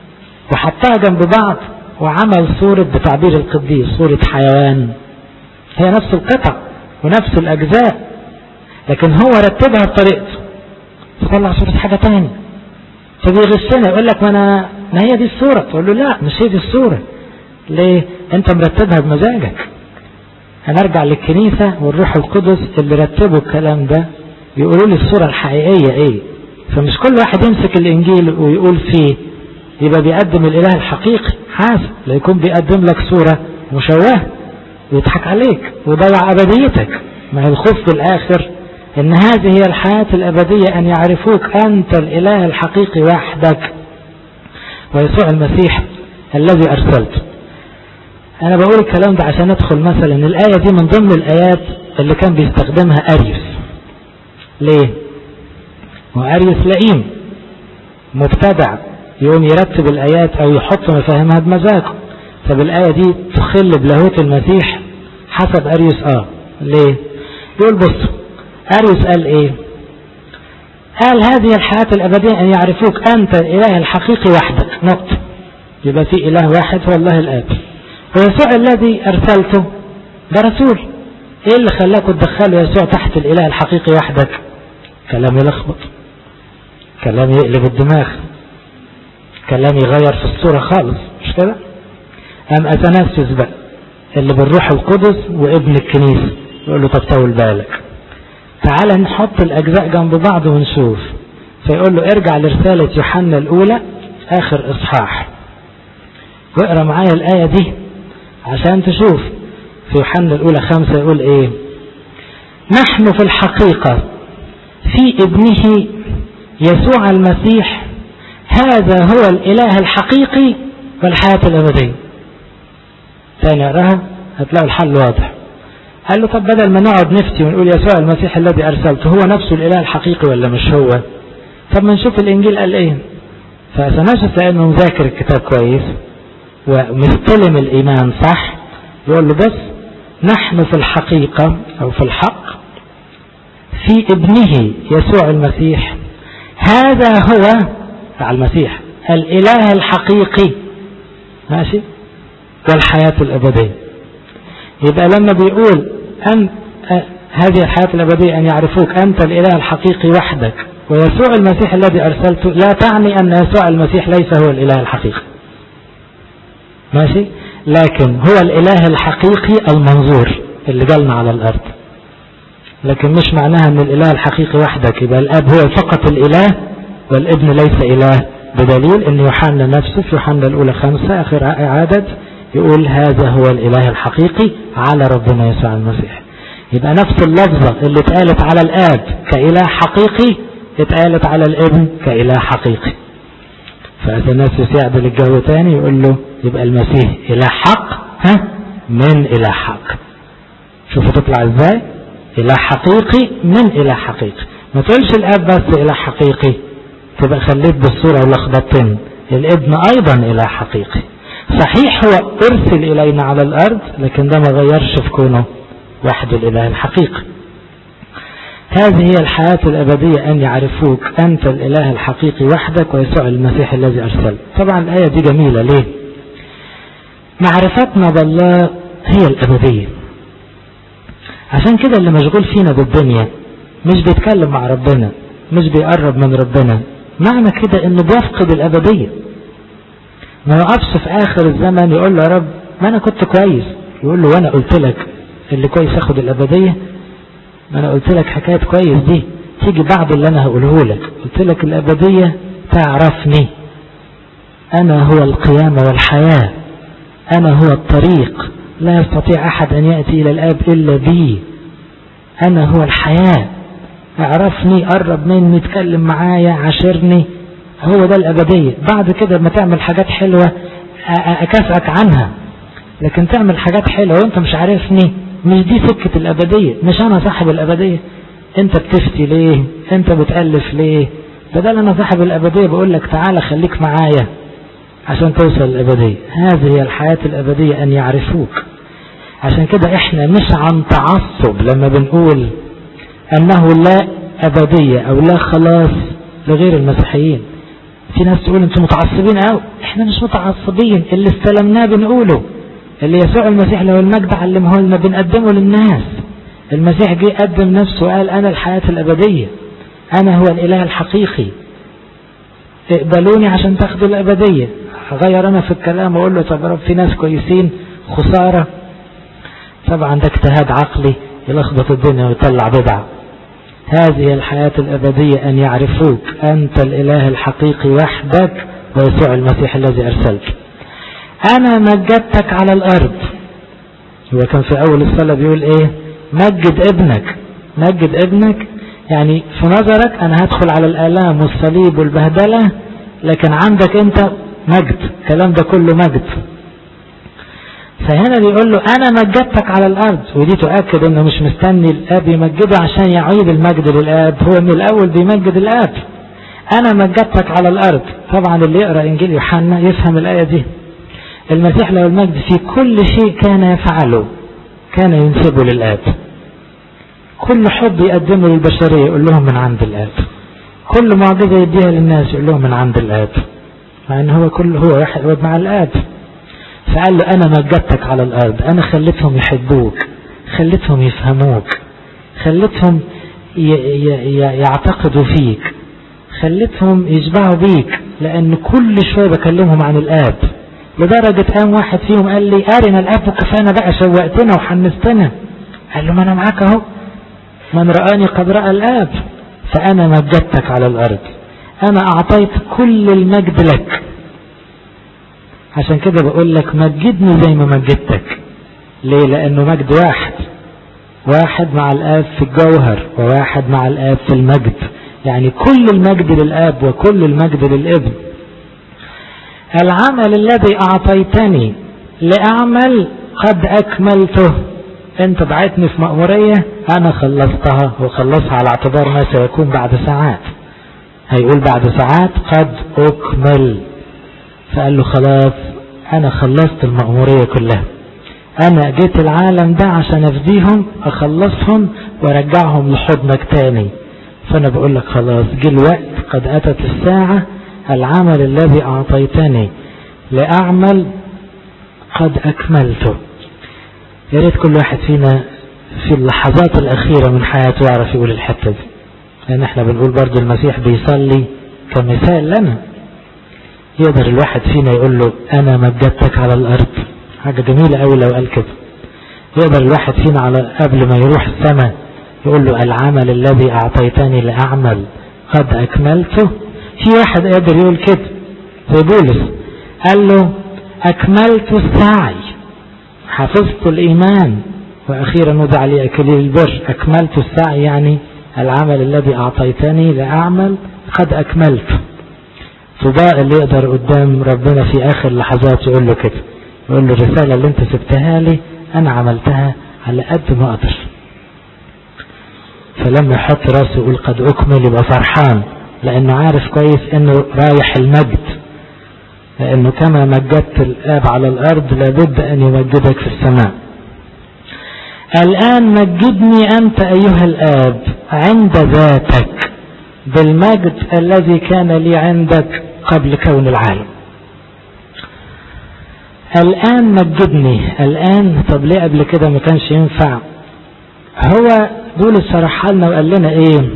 وحطها جنب بعض وعمل صورة بتعبير القديس صورة حيوان هي نفس القطع ونفس الأجزاء، لكن هو رتبها بطريقته فطلع صورة حاجة تاني. فبيغشنا يقول لك ما هي دي الصورة، تقول له لا مش هي دي الصورة. ليه؟ انت مرتبها بمزاجك. هنرجع للكنيسة والروح القدس اللي رتبوا الكلام ده يقولوا لي الصورة الحقيقية ايه. فمش كل واحد يمسك الانجيل ويقول فيه يبقى بيقدم الاله الحقيقي. حاسب لا يكون بيقدم لك صورة مشوهة ويضحك عليك ويضيع ابديتك. ما هي الخوف في الاخر ان هذه هي الحياة الابدية، ان يعرفوك انت الاله الحقيقي وحدك ويسوع المسيح الذي ارسلته. انا بقول الكلام ده عشان ادخل مثلا الآية دي من ضمن الآيات اللي كان بيستخدمها أريوس. ليه؟ وأريوس لئيم مبتدع يقوم يرتب الآيات او يحط مفاهيمها بمزاجه. طب الآية دي تخل بلاهوت المسيح حسب أريوس. ليه؟ يقول بص، أريوس قال ايه؟ قال هذه الحياة الأبدية أن يعرفوك أنت الإله الحقيقي وحدك، نقطة. يبقى في إله واحد هو الله الآب، ويسوع الذي أرسلته ده رسول. إيه اللي خلاكوا تدخلوا يسوع تحت الإله الحقيقي وحدك؟ كلام يلخبط، كلام يقلب الدماغ، كلام يغير في الصورة خالص، مش كده؟ أم أثناسيوس بقى اللي بالروح القدس وابن الكنيسة يقول له طب طول بالك، تعال نحط الأجزاء جنب بعض ونشوف. فيقول له ارجع لرسالة يوحنا الأولى آخر إصحاح واقرأ معايا الآية دي عشان تشوف. في يوحنا الأولى 5 يقول ايه؟ نحن في الحقيقة في ابنه يسوع المسيح، هذا هو الإله الحقيقي والحياة الأبدية. تاني اقراها هتلاقوا الحل واضح. قال له طب بدل ما نقعد نفتي ونقول يسوع المسيح الذي أرسلته هو نفسه الإله الحقيقي ولا مش هو؟ طب ما نشوف الإنجيل قال ايه. فأثناسيوس لأنه مذاكر الكتاب كويس ومستلم الإيمان صح يقول له بس نحن في الحقيقة أو في الحق في ابنه يسوع المسيح، هذا هو على المسيح الإله الحقيقي، ماشي، والحياة الأبدية. يبقى لما بيقول أن هذه الحياة الأبدية أن يعرفوك أنت الإله الحقيقي وحدك ويسوع المسيح الذي أرسلته، لا تعني أن يسوع المسيح ليس هو الإله الحقيقي، ماشي، لكن هو الإله الحقيقي المنظور اللي جالنا على الأرض. لكن مش معناها أن الإله الحقيقي وحدك يبقى الآب هو فقط الإله والابن ليس إله، بدليل أن يوحنا نفسه في يوحنا الأولى 5 آخر عدد يقول هذا هو الإله الحقيقي على ربنا يسوع المسيح. يبقى نفس اللفظة اللي اتقالت على الآب كإله حقيقي اتقالت على الابن كإله حقيقي. فأثناسيوس يعدل الجو تاني يقول له يبقى المسيح إله حق من إله حق. شوفوا تطلع ازاي؟ إله حقيقي من إله حقيقي. ما تقولش الآب بس إله حقيقي تبقى خليت بالصورة ولخبطتين. الابن أيضا إله حقيقي صحيح، هو أرسل إلينا على الأرض لكن ده ما غيرش في كونه وحده الإله الحقيقي. هذه هي الحياة الأبدية أن يعرفوك أنت الإله الحقيقي وحدك ويسوع المسيح الذي أرسل. طبعا الآية دي جميلة. ليه؟ معرفتنا بالله هي الأبدية. عشان كده اللي مشغول فينا بالدنيا مش بيتكلم مع ربنا، مش بيقرب من ربنا، معنى كده انه بيفقد الأبدية. ما يقفش في آخر الزمن يقول له يا رب ما أنا كنت كويس، يقول له وأنا قلت لك اللي كويس أخد الأبدية؟ ما أنا قلت لك حكاية كويس دي تيجي بعد اللي أنا هقوله لك. قلت لك الأبدية تعرفني، أنا هو القيامة والحياة، أنا هو الطريق، لا يستطيع أحد أن يأتي إلى الآب إلا بي، أنا هو الحياة، اعرفني، قرب مني، اتكلم معايا، عاشرني، هو ده الأبدية. بعد كده ما تعمل حاجات حلوة أكافئك عنها، لكن تعمل حاجات حلوة وانت مش عارفني، مش دي سكة الأبدية، مش أنا صاحب الأبدية. انت بتفتي ليه؟ انت بتألف ليه؟ بدل أنا صاحب الأبدية بقول لك تعالى خليك معايا عشان توصل الأبدية. هذه هي الحياة الأبدية أن يعرفوك. عشان كده احنا مش عن تعصب لما بنقول أنه لا أبدية أو لا خلاص لغير المسيحيين. في ناس تقول انتم متعصبين قوي، احنا مش متعصبين، اللي استلمناه بنقوله. اللي يسوع المسيح له المجد علمه لنا بنقدمه للناس. المسيح جه قدم نفسه وقال أنا الحياة الأبدية، أنا هو الإله الحقيقي، اقبلوني عشان تاخدوا الأبدية. غير أنا في الكلام وأقول له طب رب في ناس كويسين خسارة؟ طبعا ده اجتهاد عقلي يلخبط الدنيا ويطلع بدعة. هذه الحياة الأبدية أن يعرفوك أنت الإله الحقيقي وحدك ويسوع المسيح الذي أرسلته. أنا مجدتك على الأرض. هو كان في أول الصلاة بيقول إيه؟ مجد ابنك. مجد ابنك يعني في نظرك أنا هدخل على الآلام والصليب والبهدلة، لكن عندك أنت مجد، الكلام ده كله مجد. فهنا بيقول له أنا مجدتك على الأرض، ودي تؤكد أنه مش مستني الآب يمجده عشان يعيد المجد للآب، هو من الأول بيمجد الآب. أنا مجدتك على الأرض. طبعا اللي يقرأ إنجيل يوحنا يفهم الآية دي. المسيح له المجد في كل شيء كان يفعله كان ينسبه للآب. كل حب يقدمه للبشرية يقول لهم من عند الآب، كل معجزة يديها للناس يقول لهم من عند الآب، مع أنه هو واحد مع الآب. فقال له أنا مجدتك على الأرض، أنا خليتهم يحبوك، خليتهم يفهموك، خليتهم يعتقدوا فيك، خليتهم يشبعوا بيك، لأن كل شوية بكلمهم عن الآب. لدرجة قام واحد فيهم قال لي أرنا الآب وكفانا بقى، شوقتنا وحنستنا. قال له ما أنا معاك أهو، من رآني قد رأى الآب. فأنا مجدتك على الأرض، أنا أعطيت كل المجد لك. عشان كده بقول لك مجدني زي ما مجدتك. ليه؟ لأنه مجد واحد، واحد مع الآب في الجوهر وواحد مع الآب في المجد، يعني كل المجد للآب وكل المجد للابن. العمل الذي أعطيتني لأعمل قد أكملته. أنت بعتني في مأمورية أنا خلصتها، وخلصها على اعتبار ما سيكون بعد ساعات. هيقول بعد ساعات قد أكمل. فقال له خلاص أنا خلصت المأمورية كلها، أنا جيت العالم ده عشان أفديهم أخلصهم وأرجعهم لحضنك تاني. فأنا بقول لك خلاص جه الوقت، قد أتت الساعة، العمل الذي أعطيتني لأعمل قد أكملته. يا ريت كل واحد فينا في اللحظات الأخيرة من حياته يعرف يقول الحتة دي، لأن احنا بنقول برضو المسيح بيصلي كمثال لنا. يقدر الواحد فينا يقول له أنا مجدتك على الأرض، حاجة جميلة أوي لو قال كده. يقدر الواحد فينا قبل ما يروح السماء يقول له العمل الذي أعطيتني لأعمل قد أكملته. في واحد يقدر يقول كده زي بولس، قال له أكملت السعي، حفظت الإيمان، وأخيرا وضع لي أكليل البر. أكملت السعي يعني العمل الذي أعطيتني لأعمل قد أكملت. فبقى اللي يقدر قدام ربنا في آخر لحظات يقول له كده، يقول له الرسالة اللي انت سبتها لي أنا عملتها على قد ما أقدر. فلما يحط راسه يقول قد أكمل يبقى فرحان، لأنه عارف كويس أنه رايح المجد، لأنه كما مجدت الآب على الأرض لابد أن يمجدك في السماء. الآن مجدني أنت أيها الآب عند ذاتك بالمجد الذي كان لي عندك قبل كون العالم. الآن مجدني. الآن طب ليه قبل كده ما كانش ينفع؟ هو بولس شرح لنا وقال لنا ايه؟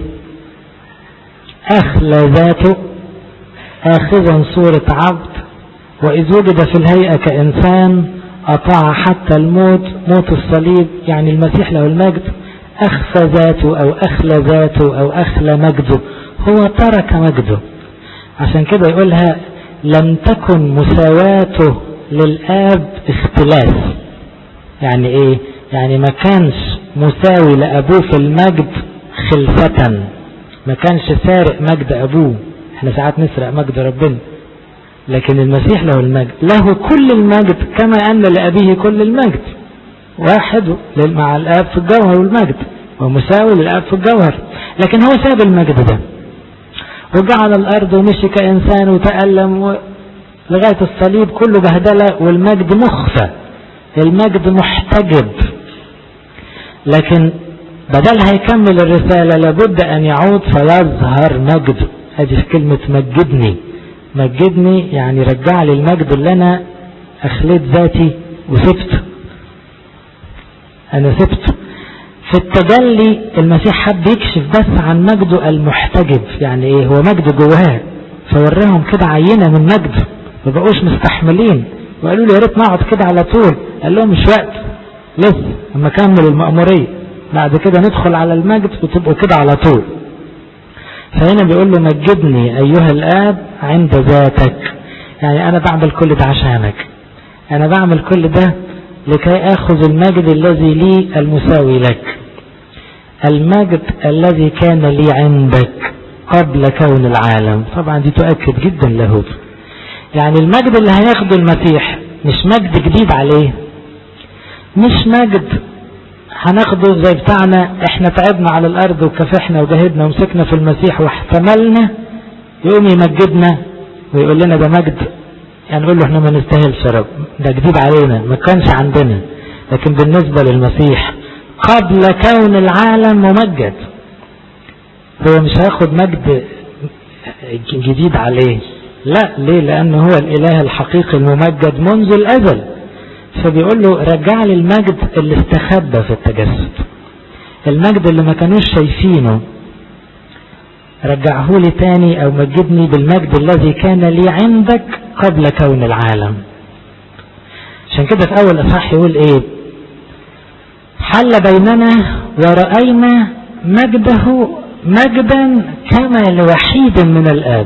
أخلى ذاته آخذا صورة عبد، وإذ وجد في الهيئة كإنسان أطاع حتى الموت، موت الصليب. يعني المسيح له المجد أخفى ذاته أو أخلى ذاته أو أخلى مجده، هو ترك مجده. عشان كده يقولها لم تكن مساواته للآب اختلاس. يعني ايه؟ يعني ما كانش مساوي لأبوه في المجد خلفة، ما كانش سارق مجد أبوه. احنا ساعات نسرق مجد ربنا، لكن المسيح له المجد، له كل المجد كما أن لأبيه كل المجد. واحد مع الآب في الجوهر والمجد، ومساوي للآب في الجوهر. لكن هو ساب المجد ده وجعل الأرض ومشي كإنسان وتألم لغاية الصليب، كله بهدلة، والمجد مخفى، المجد محتجب. لكن بدل هيكمل الرسالة لابد أن يعود فيظهر مجده. هذه كلمة مجدني. مجدني يعني رجع لي المجد اللي أنا أخليت ذاتي وسبت، أنا سبت. في التجلي المسيح حب يكشف بس عن مجده المحتجب، يعني ايه؟ هو مجده جواه، فوريهم كده عينة من مجده، ما بقوش مستحملين وقالوا له يا ريت نقعد كده على طول. قال لهم مش وقت، لسه اما كمل المأمورية، بعد كده ندخل على المجد وتبقوا كده على طول. فهنا بيقول له مجدني أيها الآب عند ذاتك، يعني أنا بعمل كل ده عشانك، أنا بعمل كل ده لكي أخذ المجد الذي لي المساوي لك، المجد الذي كان لي عندك قبل كون العالم. طبعا دي تؤكد جدا لاهوت، يعني المجد اللي هياخده المسيح مش مجد جديد عليه، مش مجد هناخده زي بتاعنا احنا تعبنا على الارض وكفحنا وجاهدنا ومسكنا في المسيح واحتملنا، يقوم يمجدنا ويقول لنا ده مجد، يعني نقول له احنا ما نستاهلش يا رب، ده جديد علينا ما كانش عندنا. لكن بالنسبة للمسيح قبل كون العالم ممجد، هو مش هياخد مجد جديد عليه، لا. ليه؟ لأنه هو الإله الحقيقي الممجد منذ الأزل. فبيقول له رجع لي المجد اللي استخبى في التجسد، المجد اللي ما كانوش شايفينه، رجعه لي تاني، أو مجدني بالمجد الذي كان لي عندك قبل كون العالم. عشان كده في أول إصحاح يقول إيه؟ حل بيننا ورأينا مجده مجدا كما لوحيد من الآب،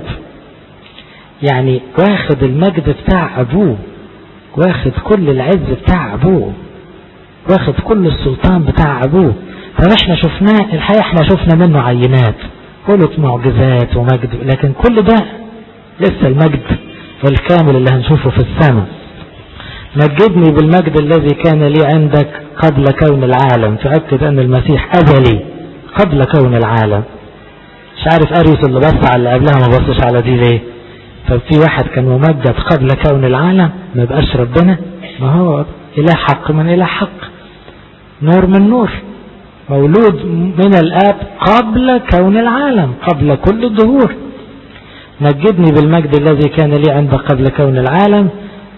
يعني واخد المجد بتاع أبوه، واخد كل العز بتاع أبوه، واخد كل السلطان بتاع أبوه. فاحنا شفناه الحقيقة، احنا شفنا منه عينات، قلت معجزات ومجد، لكن كل ده لسه المجد الكامل اللي هنشوفه في السماء. مجدني بالمجد الذي كان لي عندك قبل كون العالم. تأكد أن المسيح أزلي قبل كون العالم. مش عارف أريس اللي بص على اللي قبلها ما بصش على دي ليه؟ طب في واحد كان ممجد قبل كون العالم ما يبقاش ربنا؟ ما هو إله حق من إله حق، نور من نور، مولود من الآب قبل كون العالم، قبل كل الظهور. مجدني بالمجد الذي كان لي عندك قبل كون العالم.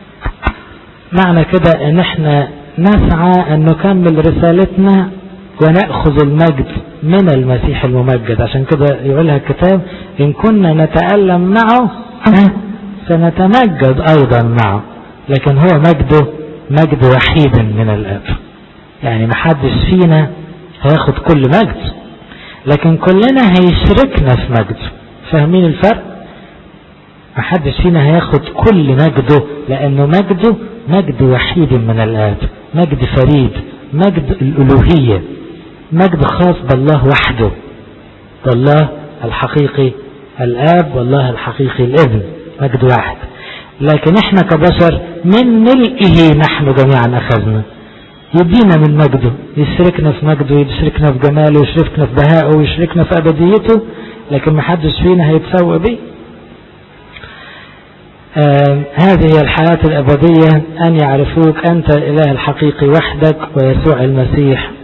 معنى كده ان احنا نسعى ان نكمل رسالتنا ونأخذ المجد من المسيح الممجد. عشان كده يقولها الكتاب ان كنا نتألم معه سنتمجد ايضا معه. لكن هو مجده مجد وحيد من الاب، يعني محدش فينا هياخد كل مجد، لكن كلنا هيشركنا في مجده. فاهمين الفرق؟ محدش فينا هياخد كل مجده، لانه مجده مجد وحيد من الآب، مجد فريد، مجد الألوهية، مجد خاص بالله وحده، والله الحقيقي الآب والله الحقيقي الابن، مجد واحد. لكن احنا كبشر من ملئه نحن جميعا أخذنا، يدينا من مجده، يشركنا في مجده، يشركنا في جماله، يشركنا في بهائه، يشركنا في أبديته، لكن محدش فينا هيتسوى به. هذه الحياة الأبدية أن يعرفوك أنت الإله الحقيقي وحدك ويسوع المسيح